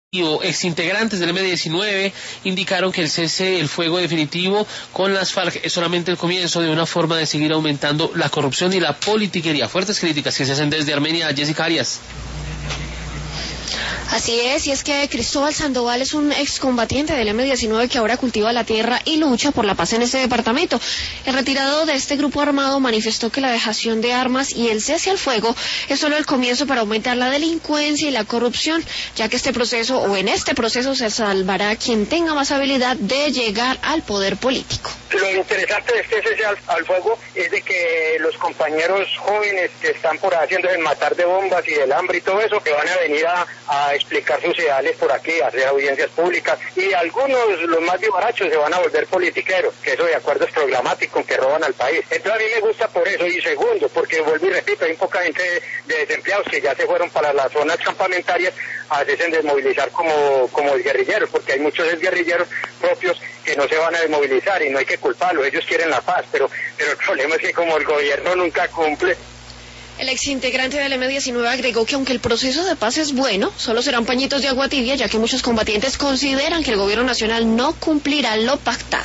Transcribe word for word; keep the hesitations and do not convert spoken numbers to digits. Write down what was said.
Exintegrantes del eme diecinueve indicaron que el cese, el fuego definitivo con las FARC es solamente el comienzo de una forma de seguir aumentando la corrupción y la politiquería. Fuertes críticas que se hacen desde Armenia. Jessica Arias. Así es, y es que Cristóbal Sandoval es un excombatiente del eme diecinueve que ahora cultiva la tierra y lucha por la paz en ese departamento. El retirado de este grupo armado manifestó que la dejación de armas y el cese al fuego es solo el comienzo para aumentar la delincuencia y la corrupción, ya que este proceso, o en este proceso, se salvará quien tenga más habilidad de llegar al poder político. Lo interesante de este cese al, al fuego es de que los compañeros jóvenes que están por ahí haciendo el matar de bombas y del hambre y todo eso, que van a venir a, a explicar sus ideales por aquí, a hacer audiencias públicas, y algunos, los más vivarachos, se van a volver politiqueros, que eso de acuerdos programáticos que roban al país. Entonces a mí me gusta por eso, y segundo, porque vuelvo y repito, hay poca gente de, de desempleados que ya se fueron para las zonas campamentarias a veces desmovilizar como, como guerrilleros, porque hay muchos guerrilleros propios que no se van a desmovilizar y no hay que culparlos, ellos quieren la paz, pero, pero el problema es que como el gobierno nunca cumple. El exintegrante del eme diecinueve agregó que aunque el proceso de paz es bueno, solo serán pañitos de agua tibia, ya que muchos combatientes consideran que el gobierno nacional no cumplirá lo pactado.